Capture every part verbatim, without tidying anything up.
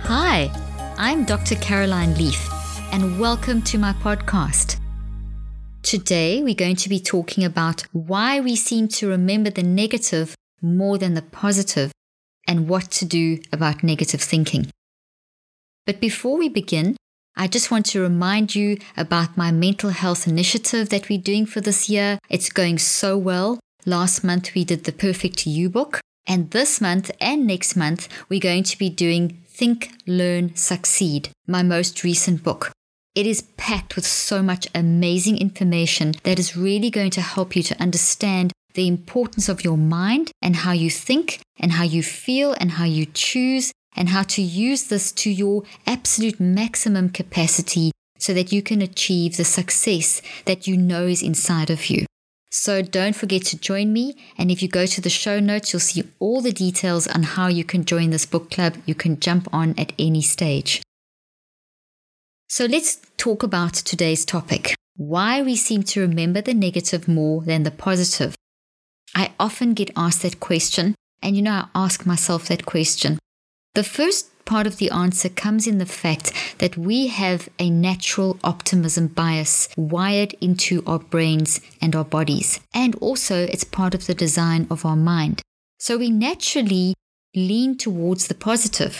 Hi, I'm Doctor Caroline Leaf, and welcome to my podcast. Today, we're going to be talking about why we seem to remember the negative more than the positive, and what to do about negative thinking. But before we begin, I just want to remind you about my mental health initiative that we're doing for this year. It's going so well. Last month, we did the Perfect You book. And this month and next month, we're going to be doing Think, Learn, Succeed, my most recent book. It is packed with so much amazing information that is really going to help you to understand the importance of your mind and how you think and how you feel and how you choose and how to use this to your absolute maximum capacity so that you can achieve the success that you know is inside of you. So don't forget to join me, and if you go to the show notes, you'll see all the details on how you can join this book club. You can jump on at any stage. So let's talk about today's topic, why we seem to remember the negative more than the positive. I often get asked that question, and you know, I ask myself that question. The first part of the answer comes in the fact that we have a natural optimism bias wired into our brains and our bodies. And also it's part of the design of our mind. So we naturally lean towards the positive.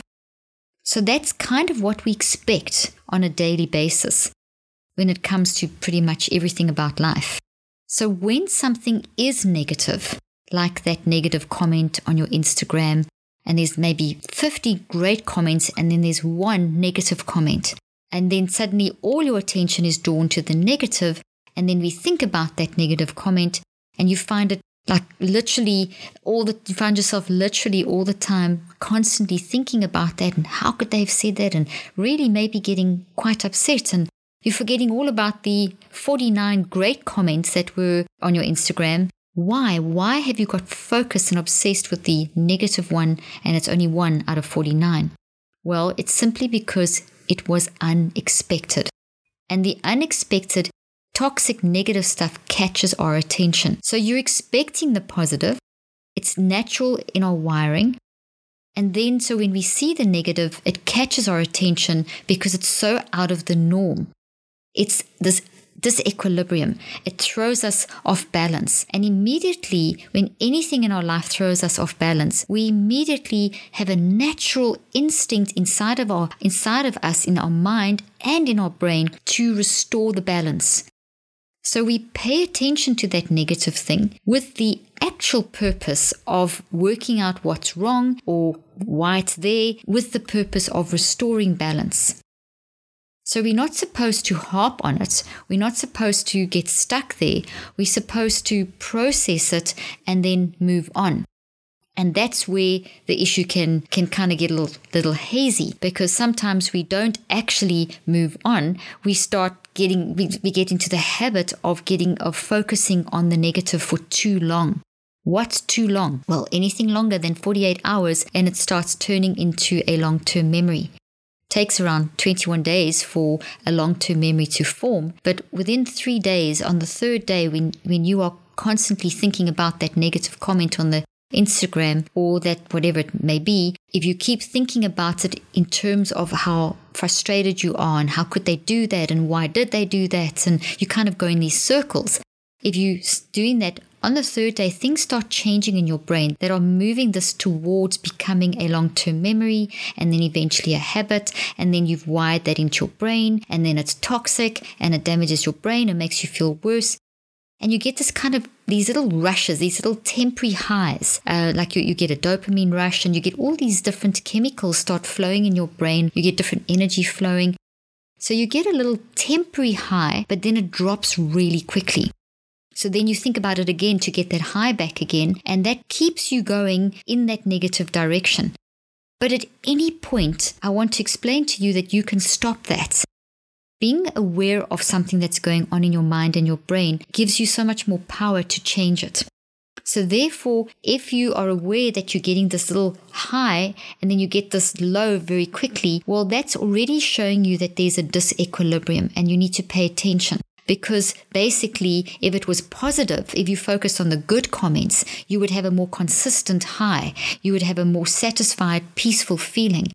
So that's kind of what we expect on a daily basis when it comes to pretty much everything about life. So when something is negative, like that negative comment on your Instagram, and there's maybe fifty great comments, and then there's one negative comment. And then suddenly all your attention is drawn to the negative, and then we think about that negative comment, and you find it like literally all the, you find yourself literally all the time constantly thinking about that, and how could they have said that, and really maybe getting quite upset, and you're forgetting all about the forty-nine great comments that were on your Instagram. Why? Why have you got focused and obsessed with the negative one and it's only one out of forty-nine? Well, it's simply because it was unexpected. And the unexpected, toxic, negative stuff catches our attention. So you're expecting the positive. It's natural in our wiring. And then so when we see the negative, it catches our attention because it's so out of the norm. It's this disequilibrium. It throws us off balance. And immediately, when anything in our life throws us off balance, we immediately have a natural instinct inside of our, inside of us, in our mind and in our brain, to restore the balance. So we pay attention to that negative thing with the actual purpose of working out what's wrong or why it's there, with the purpose of restoring balance. So we're not supposed to harp on it. We're not supposed to get stuck there. We're supposed to process it and then move on. And that's where the issue can, can kind of get a little, little hazy, because sometimes we don't actually move on. We start getting, we, we get into the habit of getting, of focusing on the negative for too long. What's too long? Well, anything longer than forty-eight hours, and it starts turning into a long-term memory. Takes around twenty-one days for a long-term memory to form. But within three days, on the third day, when, when you are constantly thinking about that negative comment on the Instagram or that whatever it may be, if you keep thinking about it in terms of how frustrated you are and how could they do that and why did they do that, and you kind of go in these circles. If you're doing that on the third day, things start changing in your brain that are moving this towards becoming a long-term memory, and then eventually a habit, and then you've wired that into your brain, and then it's toxic and it damages your brain and makes you feel worse. And you get this kind of, these little rushes, these little temporary highs, uh, like you, you get a dopamine rush, and you get all these different chemicals start flowing in your brain. You get different energy flowing. So you get a little temporary high, but then it drops really quickly. So then you think about it again to get that high back again, and that keeps you going in that negative direction. But at any point, I want to explain to you that you can stop that. Being aware of something that's going on in your mind and your brain gives you so much more power to change it. So therefore, if you are aware that you're getting this little high and then you get this low very quickly, well, that's already showing you that there's a disequilibrium and you need to pay attention. Because basically, if it was positive, if you focused on the good comments, you would have a more consistent high. You would have a more satisfied, peaceful feeling.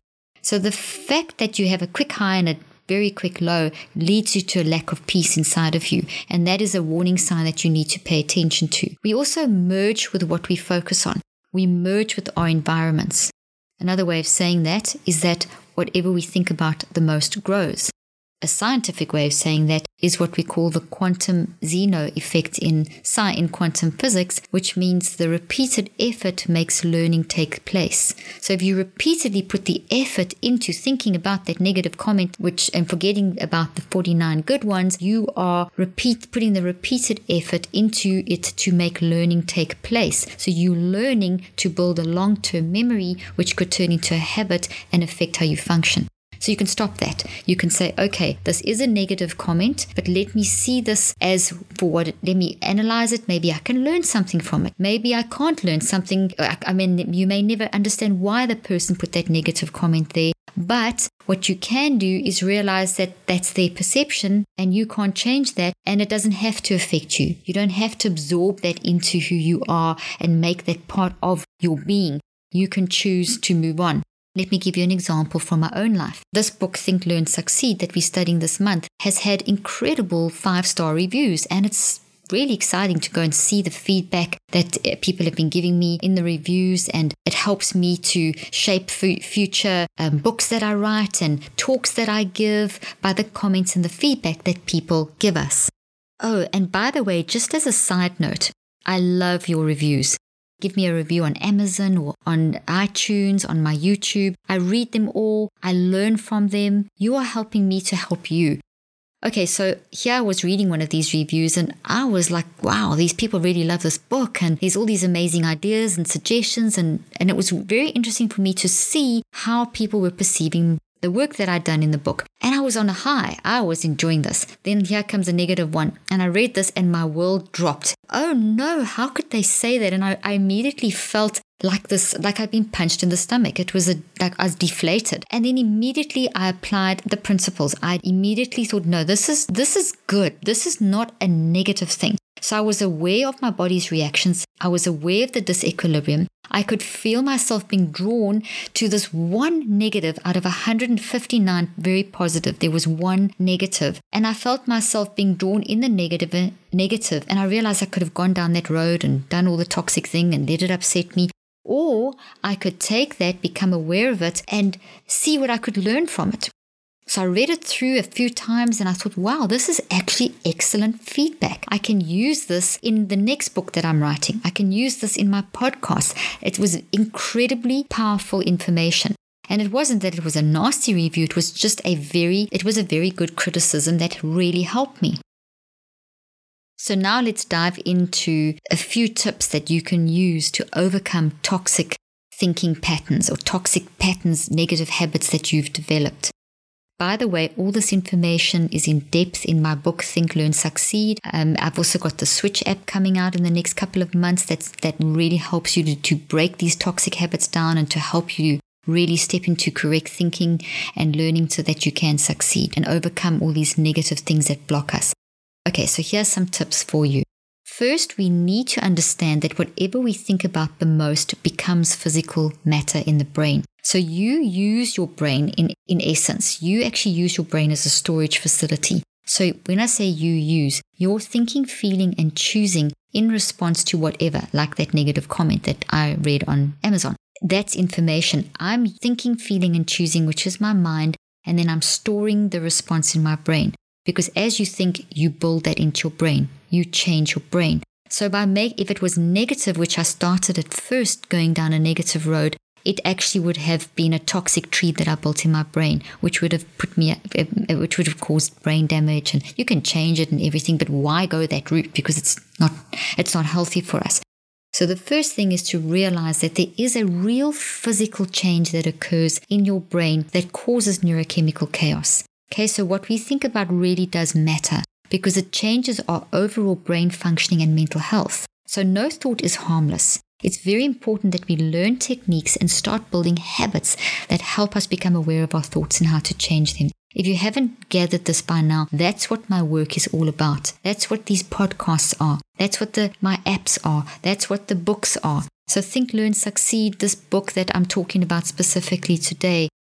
So the fact that you have a quick high and a very quick low leads you to a lack of peace inside of you. And that is a warning sign that you need to pay attention to. We also merge with what we focus on. We merge with our environments. Another way of saying that is that whatever we think about the most grows. A scientific way of saying that is what we call the quantum Zeno effect in psi in quantum physics, which means the repeated effort makes learning take place. So if you repeatedly put the effort into thinking about that negative comment, which and forgetting about the forty-nine good ones, you are repeat putting the repeated effort into it to make learning take place. So you're learning to build a long-term memory, which could turn into a habit and affect how you function. So you can stop that. You can say, okay, this is a negative comment, but let me see this as for what it, let me analyze it. Maybe I can learn something from it. Maybe I can't learn something. I mean, you may never understand why the person put that negative comment there. But what you can do is realize that that's their perception and you can't change that, and it doesn't have to affect you. You don't have to absorb that into who you are and make that part of your being. You can choose to move on. Let me give you an example from my own life. This book, Think, Learn, Succeed, that we're studying this month, has had incredible five-star reviews, and it's really exciting to go and see the feedback that people have been giving me in the reviews, and it helps me to shape f- future um, books that I write and talks that I give by the comments and the feedback that people give us. Oh, and by the way, just as a side note, I love your reviews. Give me a review on Amazon or on iTunes, on my YouTube. I read them all. I learn from them. You are helping me to help you. Okay, so here I was reading one of these reviews and I was like, wow, these people really love this book and there's all these amazing ideas and suggestions. And, and it was very interesting for me to see how people were perceiving the work that I'd done in the book. And I was on a high. I was enjoying this. Then here comes a negative one. And I read this and my world dropped. Oh no, how could they say that? And I, I immediately felt like this, like I'd been punched in the stomach. It was a, like I was deflated. And then immediately I applied the principles. I immediately thought, no, this is, this is good. This is not a negative thing. So I was aware of my body's reactions. I was aware of the disequilibrium. I could feel myself being drawn to this one negative out of one hundred fifty-nine very positive. There was one negative. And I felt myself being drawn in the negative, negative. And I realized I could have gone down that road and done all the toxic thing and let it upset me. Or I could take that, become aware of it, and see what I could learn from it. So I read it through a few times and I thought, wow, this is actually excellent feedback. I can use this in the next book that I'm writing. I can use this in my podcast. It was incredibly powerful information. And it wasn't that it was a nasty review. It was just a very, it was a very good criticism that really helped me. So now let's dive into a few tips that you can use to overcome toxic thinking patterns or toxic patterns, negative habits that you've developed. By the way, all this information is in depth in my book, Think, Learn, Succeed. Um, I've also got the Switch app coming out in the next couple of months that's, that really helps you to, to break these toxic habits down and to help you really step into correct thinking and learning so that you can succeed and overcome all these negative things that block us. Okay, so here's some tips for you. First, we need to understand that whatever we think about the most becomes physical matter in the brain. So you use your brain in, in essence. You actually use your brain as a storage facility. So when I say you use, you're thinking, feeling, and choosing in response to whatever, like that negative comment that I read on Amazon. That's information. I'm thinking, feeling, and choosing, which is my mind, and then I'm storing the response in my brain. Because as you think, you build that into your brain. You change your brain. So by make, if it was negative, which I started at first going down a negative road, it actually would have been a toxic tree that I built in my brain, which would have put me, which would have caused brain damage. And you can change it and everything, but why go that route? Because it's not, it's not healthy for us. So the first thing is to realize that there is a real physical change that occurs in your brain that causes neurochemical chaos. Okay, so what we think about really does matter because it changes our overall brain functioning and mental health. So no thought is harmless. It's very important that we learn techniques and start building habits that help us become aware of our thoughts and how to change them. If you haven't gathered this by now, that's what my work is all about. That's what these podcasts are. That's what the my apps are. That's what the books are. So Think, Learn, Succeed, this book that I'm talking about specifically today,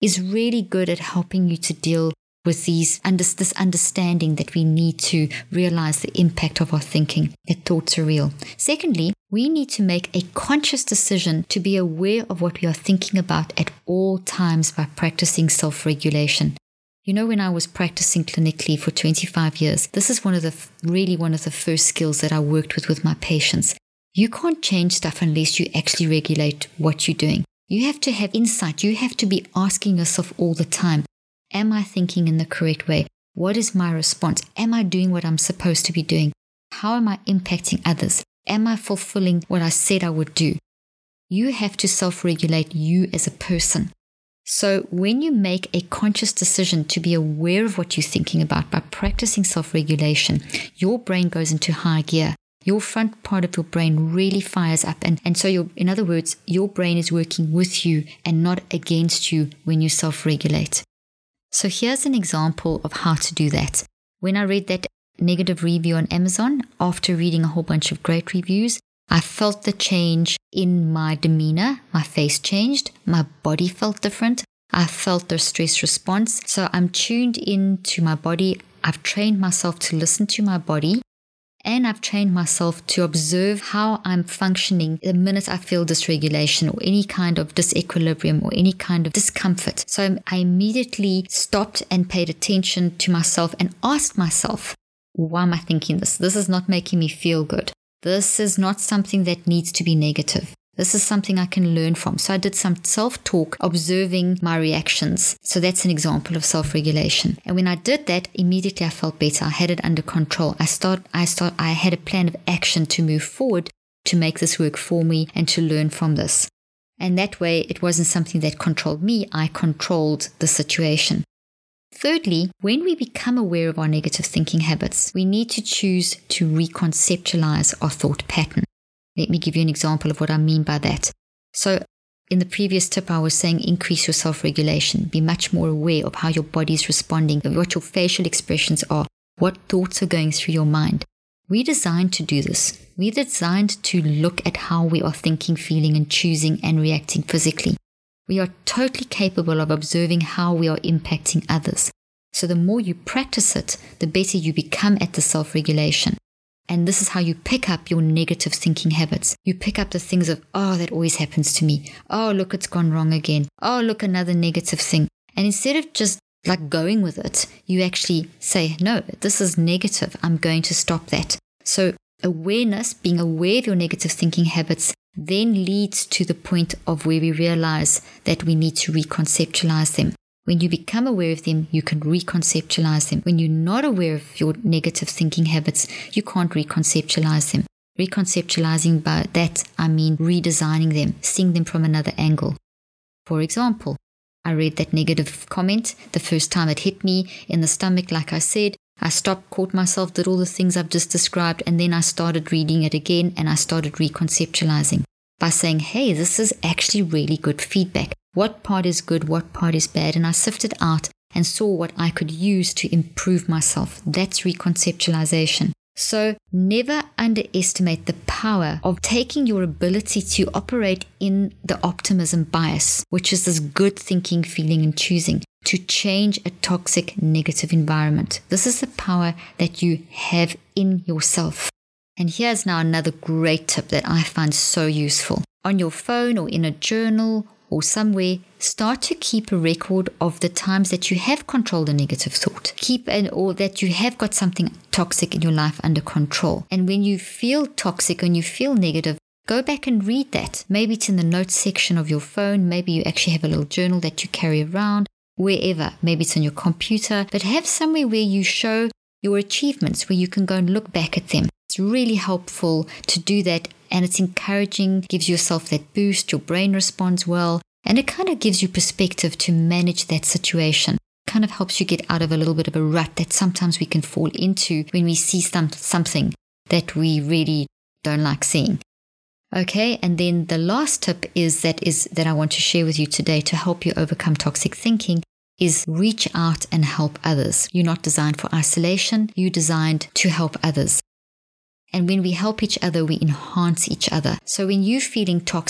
is really good at helping you to deal with these under, this understanding that we need to realize the impact of our thinking, that thoughts are real. Secondly, we need to make a conscious decision to be aware of what we are thinking about at all times by practicing self-regulation. You know, when I was practicing clinically for twenty-five years, this is one of the really one of the first skills that I worked with with my patients. You can't change stuff unless you actually regulate what you're doing. You have to have insight. You have to be asking yourself all the time, am I thinking in the correct way? What is my response? Am I doing what I'm supposed to be doing? How am I impacting others? Am I fulfilling what I said I would do? You have to self-regulate you as a person. So when you make a conscious decision to be aware of what you're thinking about by practicing self-regulation, your brain goes into high gear. Your front part of your brain really fires up. And, and so, you're, in other words, your brain is working with you and not against you when you self-regulate. So here's an example of how to do that. When I read that negative review on Amazon, after reading a whole bunch of great reviews, I felt the change in my demeanor. My face changed. My body felt different. I felt the stress response. So I'm tuned into my body. I've trained myself to listen to my body. And I've trained myself to observe how I'm functioning the minute I feel dysregulation or any kind of disequilibrium or any kind of discomfort. So I immediately stopped and paid attention to myself and asked myself, why am I thinking this? This is not making me feel good. This is not something that needs to be negative. This is something I can learn from. So I did some self-talk, observing my reactions. So that's an example of self-regulation. And when I did that, immediately I felt better. I had it under control. I start, I start, I had a plan of action to move forward, to make this work for me and to learn from this. And that way, it wasn't something that controlled me. I controlled the situation. Thirdly, when we become aware of our negative thinking habits, we need to choose to reconceptualize our thought pattern. Let me give you an example of what I mean by that. So in the previous tip, I was saying increase your self-regulation. Be much more aware of how your body is responding, what your facial expressions are, what thoughts are going through your mind. We're designed to do this. We're designed to look at how we are thinking, feeling, and choosing and reacting physically. We are totally capable of observing how we are impacting others. So the more you practice it, the better you become at the self-regulation. And this is how you pick up your negative thinking habits. You pick up the things of, oh, that always happens to me. Oh, look, it's gone wrong again. Oh, look, another negative thing. And instead of just like going with it, you actually say, no, this is negative. I'm going to stop that. So awareness, being aware of your negative thinking habits, then leads to the point of where we realize that we need to reconceptualize them. When you become aware of them, you can reconceptualize them. When you're not aware of your negative thinking habits, you can't reconceptualize them. Reconceptualizing, by that, I mean redesigning them, seeing them from another angle. For example, I read that negative comment the first time it hit me in the stomach, like I said. I stopped, caught myself, did all the things I've just described, and then I started reading it again and I started reconceptualizing by saying, hey, this is actually really good feedback. What part is good, what part is bad? And I sifted out and saw what I could use to improve myself. That's reconceptualization. So never underestimate the power of taking your ability to operate in the optimism bias, which is this good thinking, feeling, and choosing, to change a toxic, negative environment. This is the power that you have in yourself. And here's now another great tip that I find so useful. On your phone or in a journal or somewhere, start to keep a record of the times that you have controlled a negative thought. Keep an, or that you have got something toxic in your life under control. And when you feel toxic and you feel negative, go back and read that. Maybe it's in the notes section of your phone. Maybe you actually have a little journal that you carry around, wherever. Maybe it's on your computer. But have somewhere where you show your achievements, where you can go and look back at them. It's really helpful to do that. And it's encouraging, gives yourself that boost, your brain responds well, and it kind of gives you perspective to manage that situation. It kind of helps you get out of a little bit of a rut that sometimes we can fall into when we see some, something that we really don't like seeing. Okay, and then the last tip is that is that I want to share with you today to help you overcome toxic thinking is reach out and help others. You're not designed for isolation, you're designed to help others. And when we help each other, we enhance each other. So when you're feeling toxic,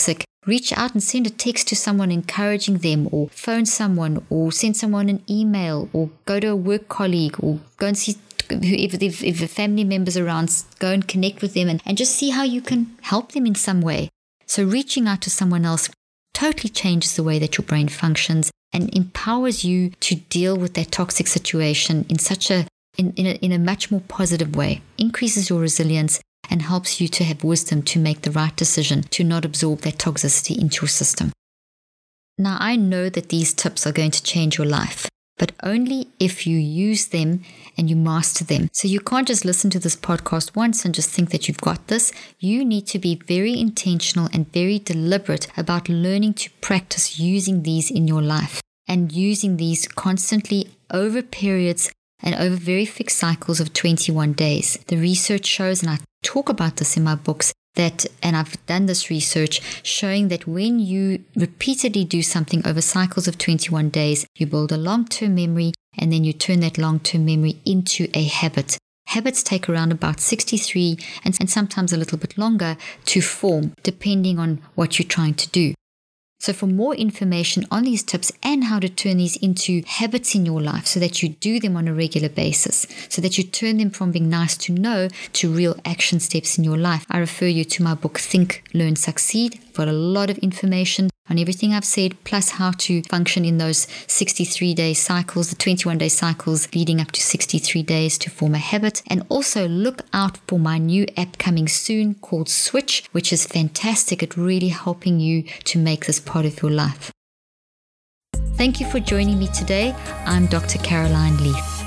Reach out and send a text to someone encouraging them, or phone someone, or send someone an email, or go to a work colleague, or go and see if, if, if a family member's around, go and connect with them and, and just see how you can help them in some way. So reaching out to someone else totally changes the way that your brain functions and empowers you to deal with that toxic situation in such a in, in a in a much more positive way, increases your resilience and helps you to have wisdom to make the right decision to not absorb that toxicity into your system. Now, I know that these tips are going to change your life, but only if you use them and you master them. So you can't just listen to this podcast once and just think that you've got this. You need to be very intentional and very deliberate about learning to practice using these in your life and using these constantly over periods and over very fixed cycles of twenty-one days. The research shows, and I talk about this in my books, that, and I've done this research showing that when you repeatedly do something over cycles of twenty-one days, you build a long-term memory, and then you turn that long-term memory into a habit. Habits take around about sixty-three and, and sometimes a little bit longer to form, depending on what you're trying to do. So for more information on these tips and how to turn these into habits in your life so that you do them on a regular basis, so that you turn them from being nice to know to real action steps in your life, I refer you to my book, Think, Learn, Succeed. I've got a lot of information on everything I've said, plus how to function in those sixty-three day cycles, the twenty-one day cycles leading up to sixty-three days to form a habit. And also look out for my new app coming soon called Switch, which is fantastic at really helping you to make this part of your life. Thank you for joining me today. I'm Doctor Caroline Leaf.